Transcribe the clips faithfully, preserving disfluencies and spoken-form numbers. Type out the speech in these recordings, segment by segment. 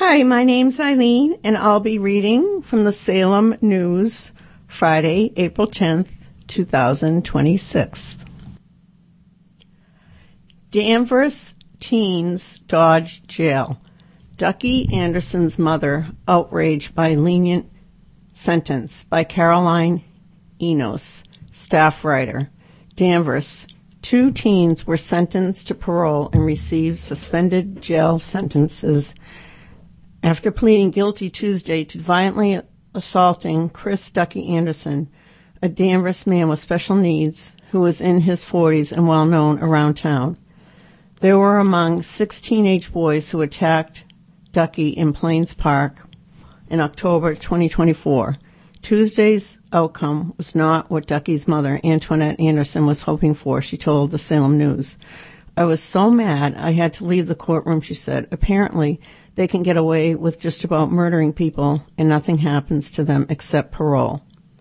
Hi, my name's Eileen, and I'll be reading from the Salem News, Friday, April tenth, twenty twenty-six. Danvers teens dodge jail. Ducky Anderson's mother outraged by lenient sentence, by Caroline Enos, staff writer. Danvers. Two teens were sentenced to parole and received suspended jail sentences after pleading guilty Tuesday to violently assaulting Chris Ducky Anderson, a Danvers man with special needs who was in his forties and well known around town. They were among six teenage boys who attacked Ducky in Plains Park in October twenty twenty-four. Tuesday's outcome was not what Ducky's mother, Antoinette Anderson, was hoping for, she told the Salem News. I was so mad I had to leave the courtroom, she said. Apparently, they can get away with just about murdering people and nothing happens to them except parole.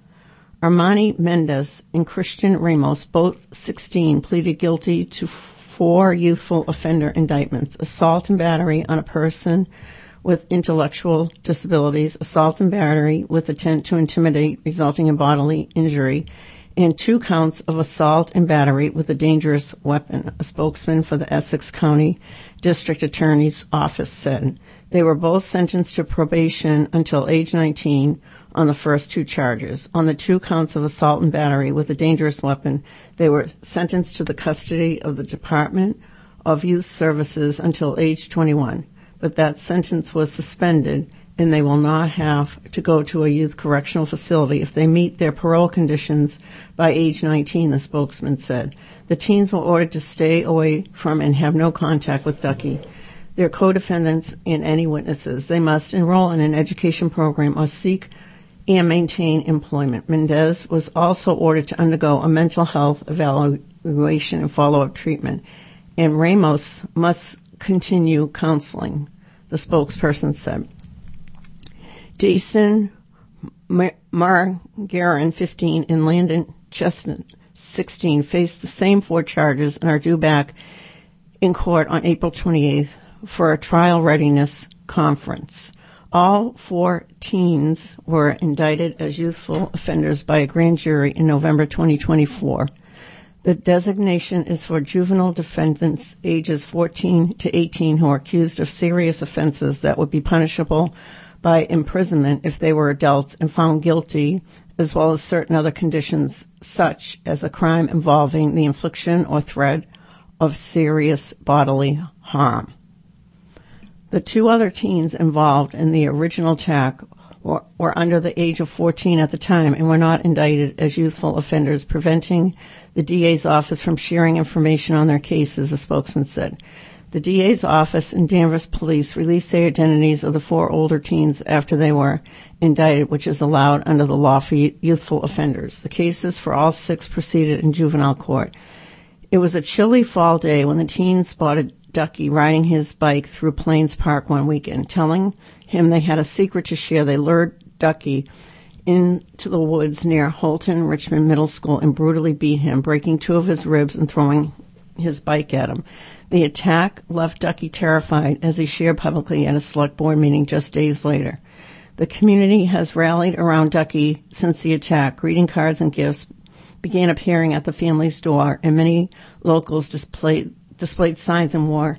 Armani Mendez and Christian Ramos, both sixteen, pleaded guilty to four youthful offender indictments: assault and battery on a person with intellectual disabilities, assault and battery with intent to intimidate resulting in bodily injury, and two counts of assault and battery with a dangerous weapon, a spokesman for the Essex County District Attorney's Office said. They were both sentenced to probation until age nineteen on the first two charges. On the two counts of assault and battery with a dangerous weapon, they were sentenced to the custody of the Department of Youth Services until age twenty-one. But that sentence was suspended, and they will not have to go to a youth correctional facility if they meet their parole conditions by age nineteen, the spokesman said. The teens were ordered to stay away from and have no contact with Ducky, their co-defendants, and any witnesses. They must enroll in an education program or seek and maintain employment. Mendez was also ordered to undergo a mental health evaluation and follow-up treatment, and Ramos must continue counseling, the spokesperson said. Jason Margarin, fifteen, and Landon Chestnut, sixteen, face the same four charges and are due back in court on April twenty-eighth for a trial readiness conference. All four teens were indicted as youthful offenders by a grand jury in November twenty twenty-four. The designation is for juvenile defendants ages fourteen to eighteen who are accused of serious offenses that would be punishable by imprisonment if they were adults and found guilty, as well as certain other conditions, such as a crime involving the infliction or threat of serious bodily harm. The two other teens involved in the original attack were, were under the age of fourteen at the time and were not indicted as youthful offenders, preventing the D A's office from sharing information on their cases, a spokesman said. The D A's office and Danvers Police released the identities of the four older teens after they were indicted, which is allowed under the law for youthful offenders. The cases for all six proceeded in juvenile court. It was a chilly fall day when the teens spotted Ducky riding his bike through Plains Park one weekend. Telling him they had a secret to share, they lured Ducky into the woods near Holton Richmond Middle School and brutally beat him, breaking two of his ribs and throwing his bike at him. The attack left Ducky terrified, as he shared publicly at a select board meeting just days later. The community has rallied around Ducky since the attack. Greeting cards and gifts began appearing at the family's door, and many locals displayed displayed signs and wore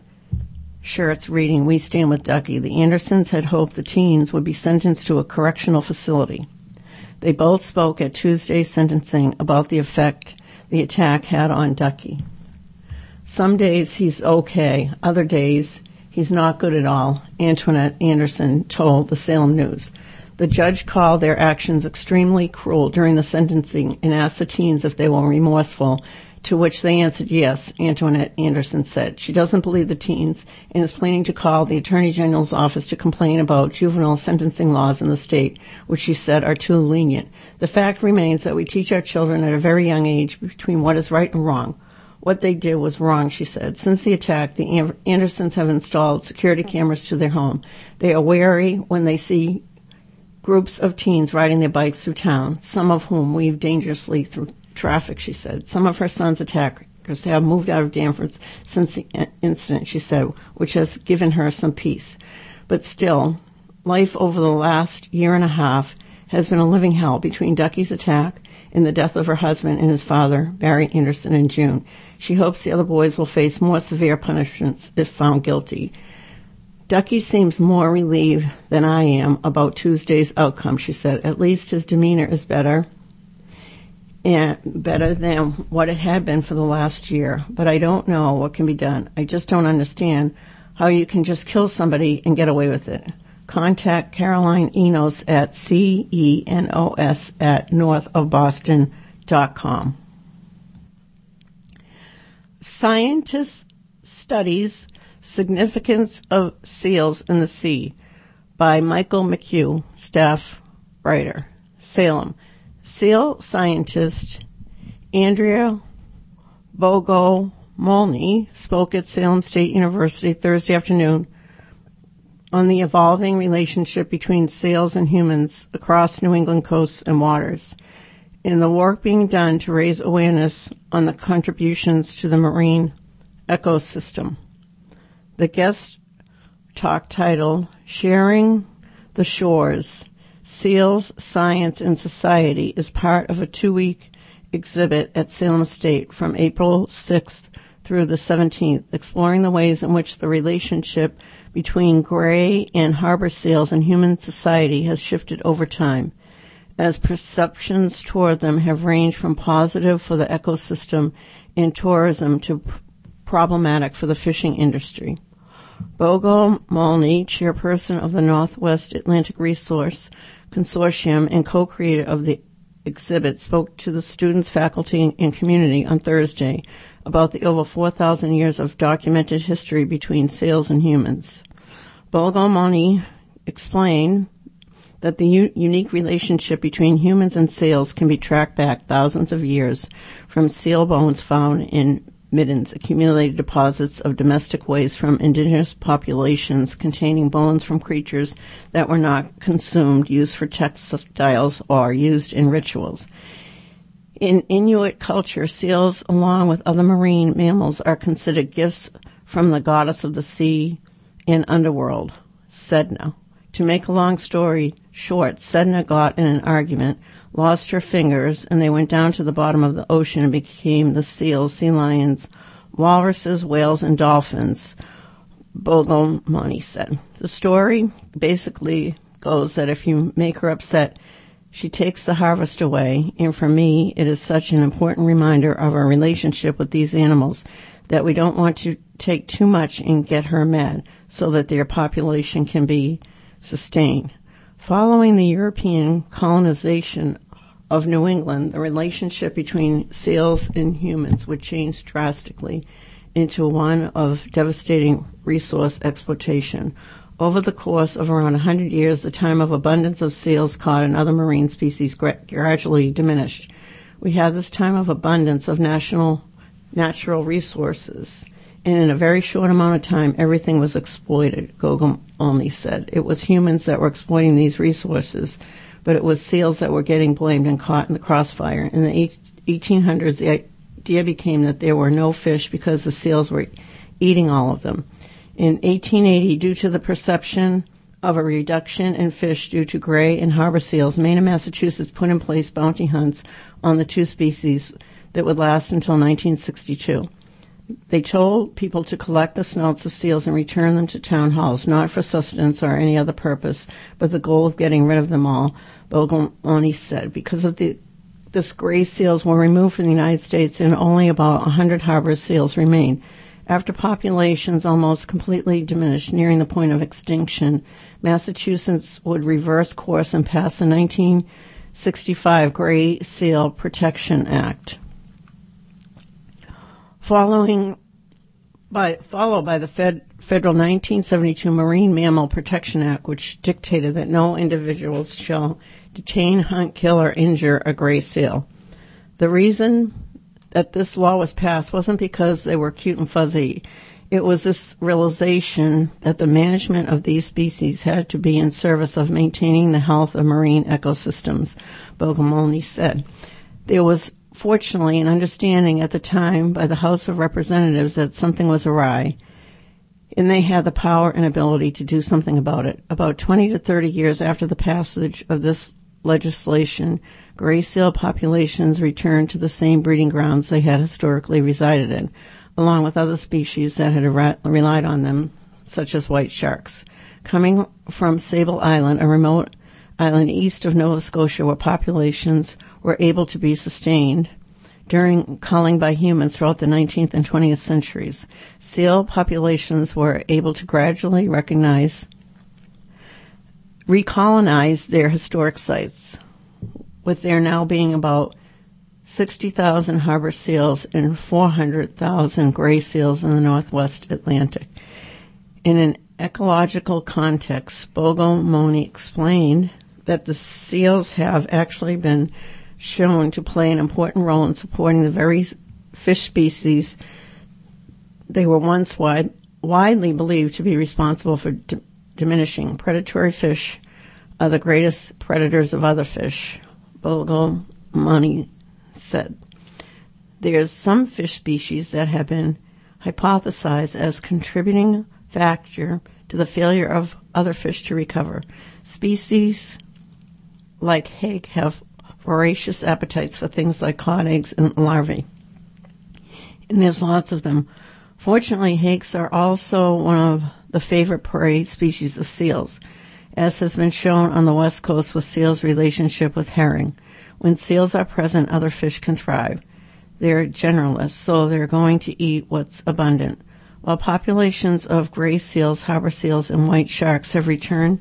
shirts reading, "We Stand with Ducky." The Andersons had hoped the teens would be sentenced to a correctional facility. They both spoke at Tuesday's sentencing about the effect the attack had on Ducky. Some days he's okay, other days he's not good at all, Antoinette Anderson told the Salem News. The judge called their actions extremely cruel during the sentencing and asked the teens if they were remorseful, to which they answered yes, Antoinette Anderson said. She doesn't believe the teens and is planning to call the Attorney General's office to complain about juvenile sentencing laws in the state, which she said are too lenient. The fact remains that we teach our children at a very young age between what is right and wrong. What they did was wrong, she said. Since the attack, the Andersons have installed security cameras to their home. They are wary when they see groups of teens riding their bikes through town, some of whom weave dangerously through traffic, she said. Some of her son's attackers have moved out of Danvers since the incident, she said, which has given her some peace. But still, life over the last year and a half has been a living hell between Ducky's attack and the death of her husband and his father, Barry Anderson, in June. She hopes the other boys will face more severe punishments if found guilty. Ducky seems more relieved than I am about Tuesday's outcome, she said. At least his demeanor is better and better than what it had been for the last year. But I don't know what can be done. I just don't understand how you can just kill somebody and get away with it. Contact Caroline Enos at C E N O S at northofboston dot com. Scientists studies Significance of Seals in the Sea by Michael McHugh, staff writer, Salem. Seal scientist Andrea Bogomolny spoke at Salem State University Thursday afternoon on the evolving relationship between seals and humans across New England coasts and waters, and the work being done to raise awareness on the contributions to the marine ecosystem. The guest talk titled, Sharing the Shores, Seals, Science, and Society, is part of a two-week exhibit at Salem State from April sixth through the seventeenth, exploring the ways in which the relationship between gray and harbor seals and human society has shifted over time, as perceptions toward them have ranged from positive for the ecosystem and tourism to p- problematic for the fishing industry. Bogomolny, chairperson of the Northwest Atlantic Resource Consortium and co-creator of the exhibit, spoke to the students, faculty, and community on Thursday about the over four thousand years of documented history between seals and humans. Bogomolny explained that the u- unique relationship between humans and seals can be tracked back thousands of years from seal bones found in middens, accumulated deposits of domestic waste from indigenous populations containing bones from creatures that were not consumed, used for textiles, or used in rituals. In Inuit culture, seals, along with other marine mammals, are considered gifts from the goddess of the sea and underworld, Sedna. To make a long story short, Sedna got in an argument, lost her fingers, and they went down to the bottom of the ocean and became the seals, sea lions, walruses, whales, and dolphins, Bogomolny said. The story basically goes that if you make her upset, she takes the harvest away, and for me, it is such an important reminder of our relationship with these animals that we don't want to take too much and get her mad so that their population can be sustained. Following the European colonization of New England, the relationship between seals and humans would change drastically into one of devastating resource exploitation. Over the course of around one hundred years, the time of abundance of seals caught and other marine species gra- gradually diminished. We had this time of abundance of national natural resources, and in a very short amount of time, everything was exploited, Bogomolny said. It was humans that were exploiting these resources, but it was seals that were getting blamed and caught in the crossfire. In the eighteen hundreds, the idea became that there were no fish because the seals were eating all of them. In eighteen eighty, due to the perception of a reduction in fish due to gray and harbor seals, Maine and Massachusetts put in place bounty hunts on the two species that would last until nineteen sixty-two. They told people to collect the snouts of seals and return them to town halls, not for sustenance or any other purpose, but the goal of getting rid of them all, Bogomolny said. Because of the, this gray seals were removed from the United States and only about one hundred harbor seals remained. After populations almost completely diminished, nearing the point of extinction, Massachusetts would reverse course and pass the nineteen sixty-five Gray Seal Protection Act. Following by, followed by the Fed, federal nineteen seventy-two Marine Mammal Protection Act, which dictated that no individuals shall detain, hunt, kill, or injure a gray seal. The reason that this law was passed wasn't because they were cute and fuzzy. It was this realization that the management of these species had to be in service of maintaining the health of marine ecosystems, Bogomolny said. There was fortunately an understanding at the time by the House of Representatives that something was awry. and they had the power and ability to do something about it. About twenty to thirty years after the passage of this legislation, gray seal populations returned to the same breeding grounds they had historically resided in, along with other species that had re- relied on them, such as white sharks. Coming from Sable Island, a remote island east of Nova Scotia where populations were able to be sustained during culling by humans throughout the nineteenth and twentieth centuries, seal populations were able to gradually recognize, recolonize their historic sites, with there now being about sixty thousand harbor seals and four hundred thousand gray seals in the Northwest Atlantic. In an ecological context, Bogomolny explained that the seals have actually been shown to play an important role in supporting the very fish species they were once wide, widely believed to be responsible for d- diminishing. Predatory fish are the greatest predators of other fish, Bogomolny said. There's some fish species that have been hypothesized as contributing factor to the failure of other fish to recover. Species like hake have voracious appetites for things like cod eggs and larvae, and there's lots of them. Fortunately, hakes are also one of the favorite prey species of seals, as has been shown on the west coast with seals' relationship with herring. When seals are present, other fish can thrive. They're generalists, so they're going to eat what's abundant. While populations of gray seals, harbor seals, and white sharks have returned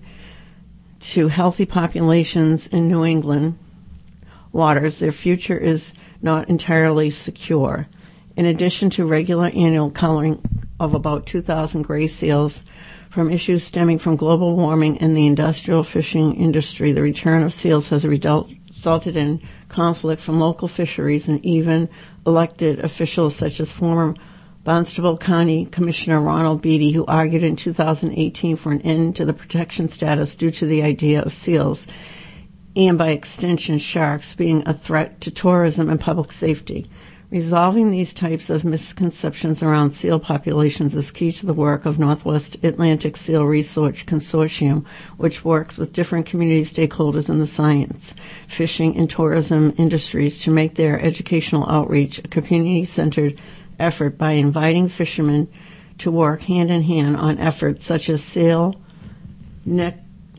to healthy populations in New England waters, their future is not entirely secure. In addition to regular annual culling of about two thousand gray seals from issues stemming from global warming and the industrial fishing industry, the return of seals has resulted in conflict from local fisheries and even elected officials such as former Barnstable County Commissioner Ronald Beatty, who argued in two thousand eighteen for an end to the protection status due to the idea of seals, and by extension sharks, being a threat to tourism and public safety. Resolving these types of misconceptions around seal populations is key to the work of Northwest Atlantic Seal Research Consortium, which works with different community stakeholders in the science, fishing, and tourism industries to make their educational outreach a community-centered effort by inviting fishermen to work hand-in-hand on efforts such as seal ne-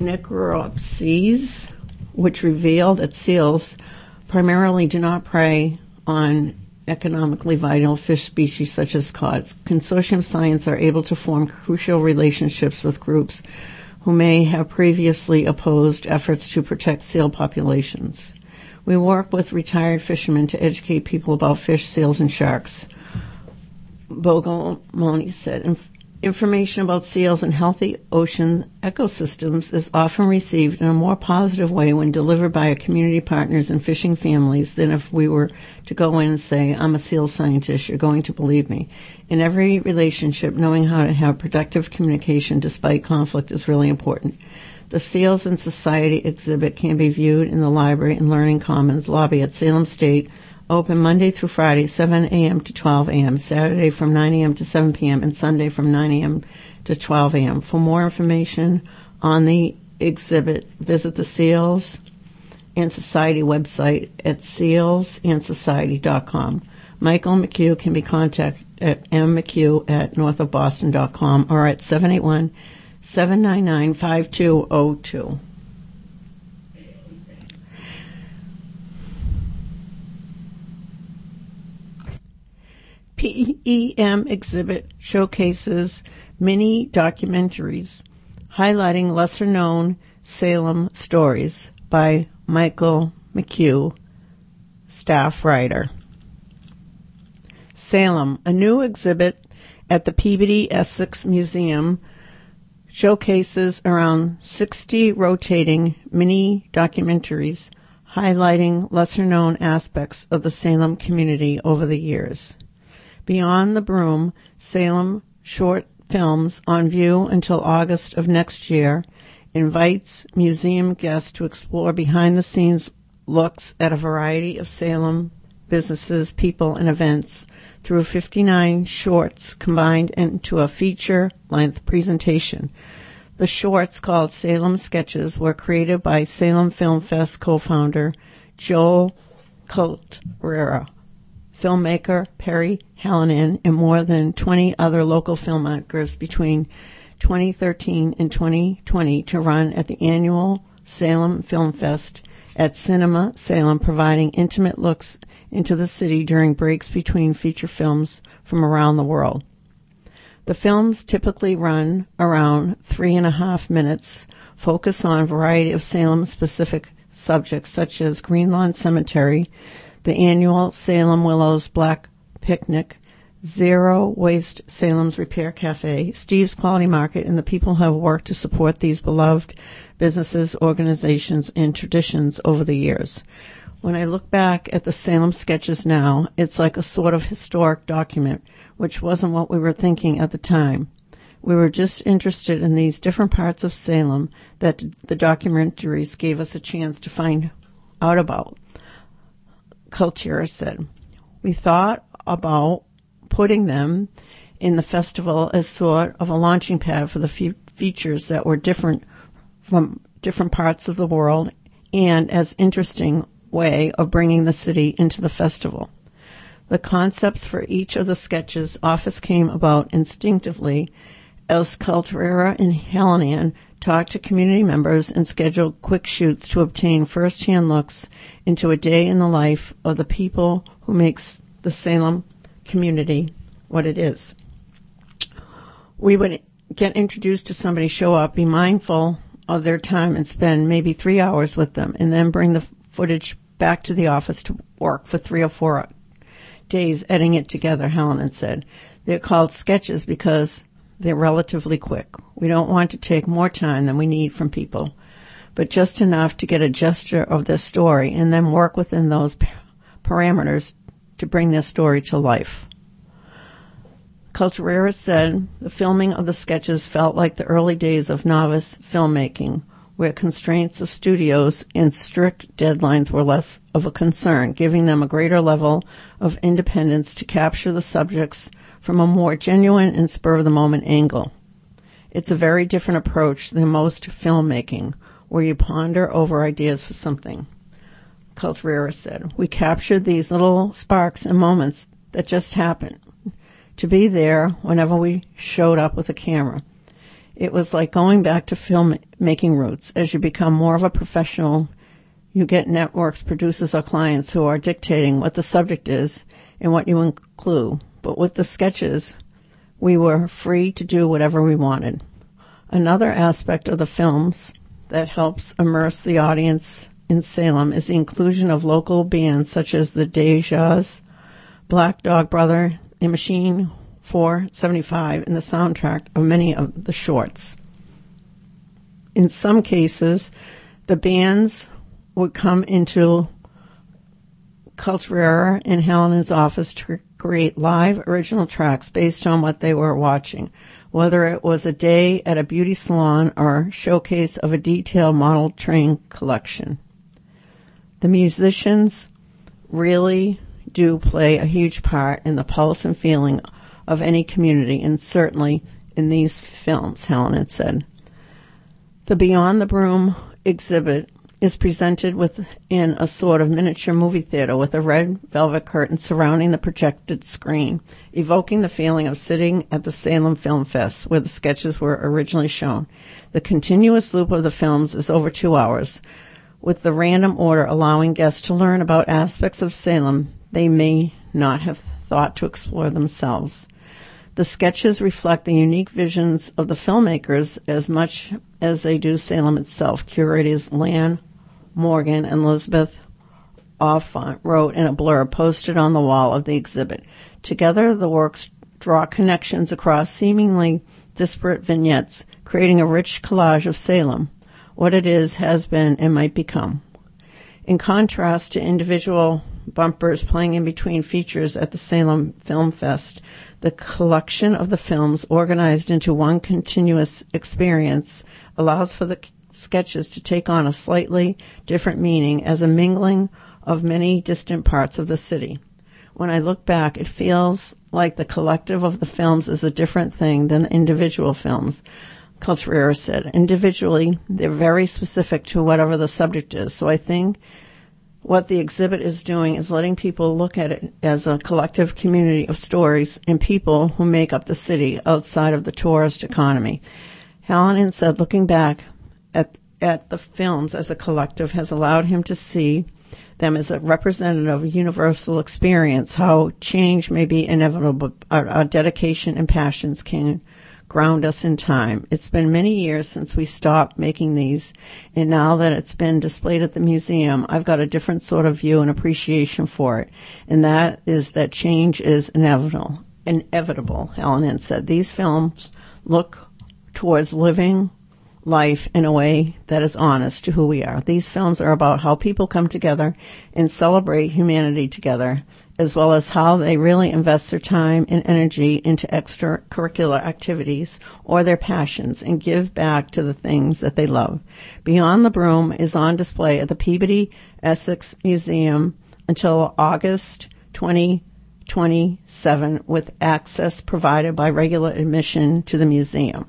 necropsies, which reveal that seals primarily do not prey on economically vital fish species such as cod. Consortium science are able to form crucial relationships with groups who may have previously opposed efforts to protect seal populations. We work with retired fishermen to educate people about fish, seals, and sharks. Bogomolny said, information about seals and healthy ocean ecosystems is often received in a more positive way when delivered by our community partners and fishing families than if we were to go in and say, I'm a seal scientist, you're going to believe me. In every relationship, knowing how to have productive communication despite conflict is really important. The Seals in Society exhibit can be viewed in the Library and Learning Commons lobby at Salem State, open Monday through Friday, seven a.m. to twelve a.m., Saturday from nine a.m. to seven p.m., and Sunday from nine a.m. to twelve a.m. For more information on the exhibit, visit the Seals and Society website at seals and society dot com. Michael McHugh can be contacted at m mchugh at north of boston dot com or at seven eight one, seven nine nine, five two zero two. P E M exhibit showcases mini documentaries highlighting lesser-known Salem stories by Michael McHugh, staff writer. Salem, a new exhibit at the Peabody Essex Museum, showcases around sixty rotating mini documentaries highlighting lesser-known aspects of the Salem community over the years. Beyond the Broom, Salem short films on view until August of next year invites museum guests to explore behind-the-scenes looks at a variety of Salem businesses, people, and events through fifty-nine shorts combined into a feature-length presentation. The shorts, called Salem Sketches, were created by Salem Film Fest co-founder Joel Cultrera, filmmaker Perry Hallinan, and more than twenty other local filmmakers between twenty thirteen and twenty twenty to run at the annual Salem Film Fest at Cinema Salem, providing intimate looks into the city during breaks between feature films from around the world. The films typically run around three and a half minutes, focus on a variety of Salem-specific subjects such as Greenlawn Cemetery, the annual Salem Willows Black Picnic, Zero Waste Salem's Repair Cafe, Steve's Quality Market, and the people who have worked to support these beloved businesses, organizations, and traditions over the years. When I look back at the Salem Sketches now, it's like a sort of historic document, which wasn't what we were thinking at the time. We were just interested in these different parts of Salem that the documentaries gave us a chance to find out about. Cultura said, we thought about putting them in the festival as sort of a launching pad for the fe- features that were different from different parts of the world and as interesting way of bringing the city into the festival. The concepts for each of the sketches often came about instinctively as Cultrera and Hallinan talked to community members and scheduled quick shoots to obtain first-hand looks into a day in the life of the people who makes the Salem community what it is. We would get introduced to somebody, show up, be mindful of their time, and spend maybe three hours with them, and then bring the footage back to the office to work for three or four days editing it together, Hallinan said. They're called sketches because they're relatively quick. We don't want to take more time than we need from people, but just enough to get a gesture of their story and then work within those parameters to bring their story to life. Culturera said the filming of the sketches felt like the early days of novice filmmaking, where constraints of studios and strict deadlines were less of a concern, giving them a greater level of independence to capture the subjects from a more genuine and spur-of-the-moment angle. It's a very different approach than most filmmaking, where you ponder over ideas for something. Culturera said, we captured these little sparks and moments that just happened, to be there whenever we showed up with a camera. It was like going back to filmmaking roots. As you become more of a professional, you get networks, producers, or clients who are dictating what the subject is and what you include. But with the sketches, we were free to do whatever we wanted. Another aspect of the films that helps immerse the audience in Salem is the inclusion of local bands such as the Dejas, Black Dog Brother, and Machine four seventy-five in the soundtrack of many of the shorts. In some cases, the bands would come into Culturera and Hallinan's office to create live original tracks based on what they were watching, whether it was a day at a beauty salon or showcase of a detailed model train collection. The musicians really do play a huge part in the pulse and feeling of any community, and certainly in these films, Hallinan said. The Beyond the Broom exhibit is presented within a sort of miniature movie theater with a red velvet curtain surrounding the projected screen, evoking the feeling of sitting at the Salem Film Fest, where the sketches were originally shown. The continuous loop of the films is over two hours, with the random order allowing guests to learn about aspects of Salem they may not have thought to explore themselves. The sketches reflect the unique visions of the filmmakers as much as they do Salem itself. Curators Lan Morgan and Elizabeth Offont wrote in a blurb posted on the wall of the exhibit. Together, the works draw connections across seemingly disparate vignettes, creating a rich collage of Salem, what it is, has been, and might become. In contrast to individual bumpers playing in between features at the Salem Film Fest, the collection of the films organized into one continuous experience allows for the sketches to take on a slightly different meaning as a mingling of many distant parts of the city. When I look back, it feels like the collective of the films is a different thing than the individual films. Contreras said, individually, they're very specific to whatever the subject is. So I think what the exhibit is doing is letting people look at it as a collective community of stories and people who make up the city outside of the tourist economy. Hallinan said, looking back at, at the films as a collective has allowed him to see them as a representative of a universal experience, how change may be inevitable, but our, our dedication and passions can ground us in time. It's been many years since we stopped making these, and now that it's been displayed at the museum, I've got a different sort of view and appreciation for it, and that is that change is inevitable. Inevitable, Hallinan said. These films look towards living life in a way that is honest to who we are. These films are about how people come together and celebrate humanity together, as well as how they really invest their time and energy into extracurricular activities or their passions and give back to the things that they love. Beyond the Broom is on display at the Peabody Essex Museum until August twenty twenty-seven, with access provided by regular admission to the museum.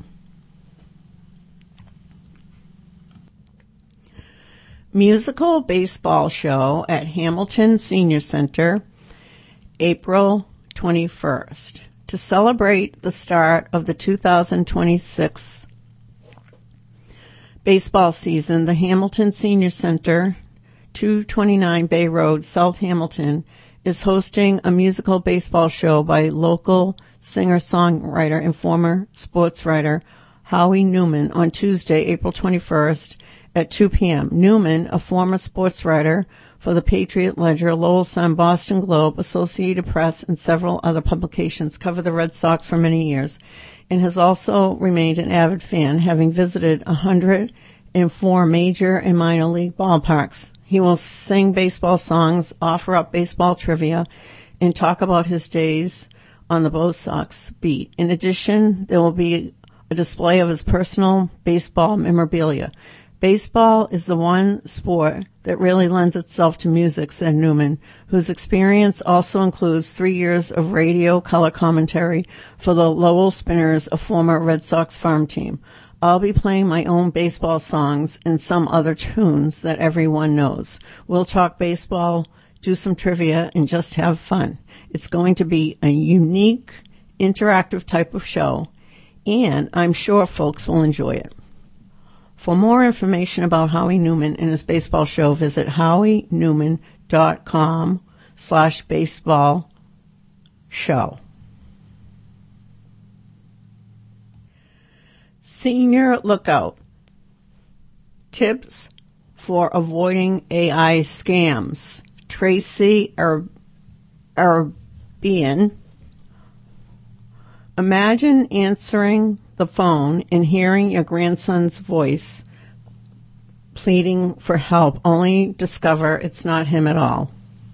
Musical baseball show at Hamilton Senior Center, April twenty-first. To celebrate the start of the two thousand twenty-six baseball season, the Hamilton Senior Center, two twenty-nine Bay Road, South Hamilton, is hosting a musical baseball show by local singer-songwriter and former sports writer Howie Newman on Tuesday, April twenty-first, at two p.m. Newman, a former sports writer for the Patriot Ledger, Lowell Sun, Boston Globe, Associated Press, and several other publications, covered the Red Sox for many years, and has also remained an avid fan, having visited one hundred four major and minor league ballparks. He will sing baseball songs, offer up baseball trivia, and talk about his days on the Bo Sox beat. In addition, there will be a display of his personal baseball memorabilia. Baseball is the one sport that really lends itself to music, said Newman, whose experience also includes three years of radio color commentary for the Lowell Spinners, a former Red Sox farm team. I'll be playing my own baseball songs and some other tunes that everyone knows. We'll talk baseball, do some trivia, and just have fun. It's going to be a unique, interactive type of show, and I'm sure folks will enjoy it. For more information about Howie Newman and his baseball show, visit howienewman.com slash baseball show. Senior Lookout. Tips for avoiding A I scams. Tracy Arabian. Imagine answering the phone and hearing your grandson's voice pleading for help, only discover it's not him at all.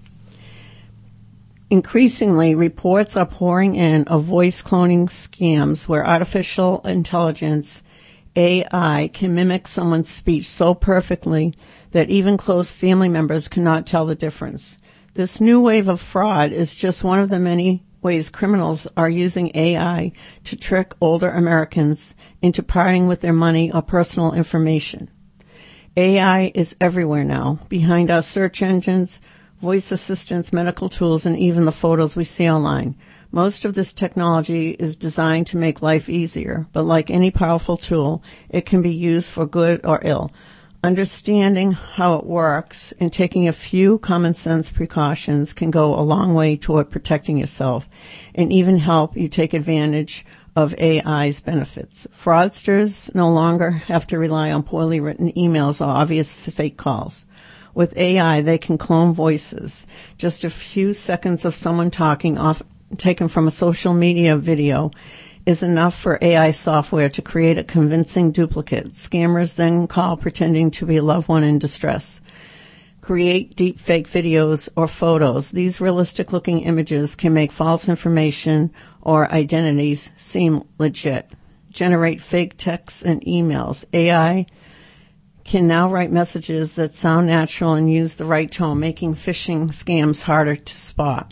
Increasingly, reports are pouring in of voice cloning scams where artificial intelligence, A I, can mimic someone's speech so perfectly that even close family members cannot tell the difference. This new wave of fraud is just one of the many ways criminals are using A I to trick older Americans into parting with their money or personal information. A I is everywhere now, behind our search engines, voice assistants, medical tools, and even the photos we see online. Most of this technology is designed to make life easier, but like any powerful tool, it can be used for good or ill. Understanding how it works and taking a few common sense precautions can go a long way toward protecting yourself and even help you take advantage of A I's benefits. Fraudsters no longer have to rely on poorly written emails or obvious fake calls. With A I, they can clone voices. Just a few seconds of someone talking, off, taken from a social media video, is enough for A I software to create a convincing duplicate. Scammers then call pretending to be a loved one in distress. Create deep fake videos or photos. These realistic-looking images can make false information or identities seem legit. Generate fake texts and emails. A I can now write messages that sound natural and use the right tone, making phishing scams harder to spot.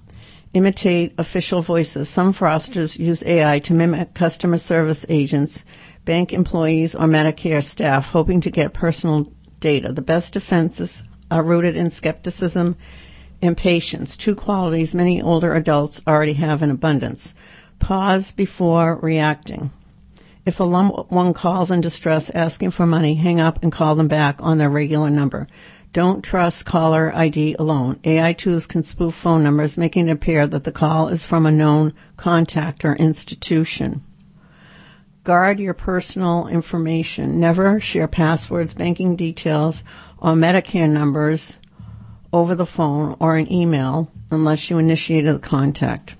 imitate official voices. Some fraudsters use A I to mimic customer service agents, bank employees, or Medicare staff, hoping to get personal data. The best defenses are rooted in skepticism and patience, two qualities many older adults already have in abundance. Pause before reacting. If a loved one calls in distress asking for money, hang up and call them back on their regular number. Don't trust caller I D alone. A I tools can spoof phone numbers, making it appear that the call is from a known contact or institution. Guard your personal information. Never share passwords, banking details, or Medicare numbers over the phone or an email unless you initiated the contact.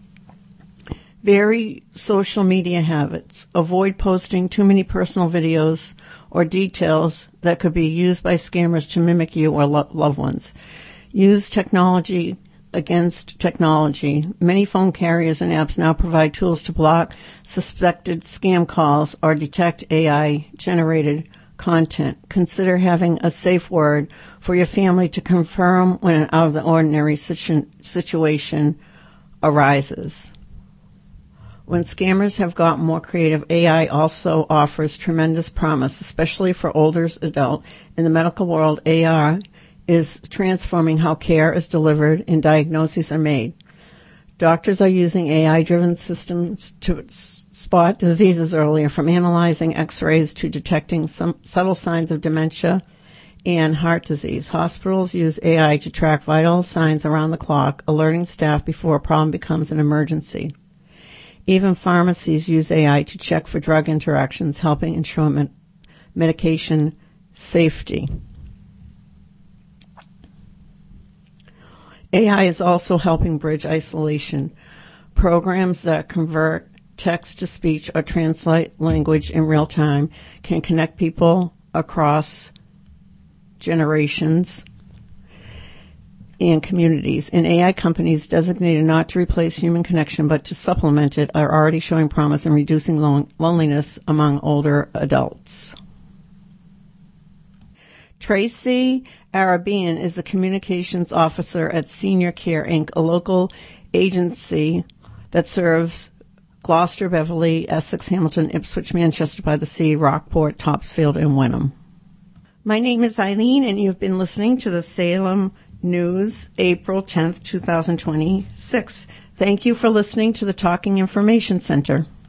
Vary social media habits. Avoid posting too many personal videos or details that could be used by scammers to mimic you or lo- loved ones. Use technology against technology. Many phone carriers and apps now provide tools to block suspected scam calls or detect A I-generated content. Consider having a safe word for your family to confirm when an out-of-the-ordinary situ- situation arises. When scammers have gotten more creative, A I also offers tremendous promise, especially for older adults. In the medical world, A I is transforming how care is delivered and diagnoses are made. Doctors are using A I-driven systems to spot diseases earlier, from analyzing X-rays to detecting some subtle signs of dementia and heart disease. Hospitals use A I to track vital signs around the clock, alerting staff before a problem becomes an emergency. Even pharmacies use A I to check for drug interactions, helping ensure med- medication safety. A I is also helping bridge isolation. Programs that convert text to speech or translate language in real time can connect people across generations and communities. And A I companies designated not to replace human connection but to supplement it are already showing promise in reducing lon- loneliness among older adults. Tracy Arabian is a communications officer at Senior Care, Incorporated, a local agency that serves Gloucester, Beverly, Essex, Hamilton, Ipswich, Manchester by the Sea, Rockport, Topsfield, and Wenham. My name is Eileen, and you've been listening to the Salem News, April tenth, twenty twenty-six. Thank you for listening to the Talking Information Center.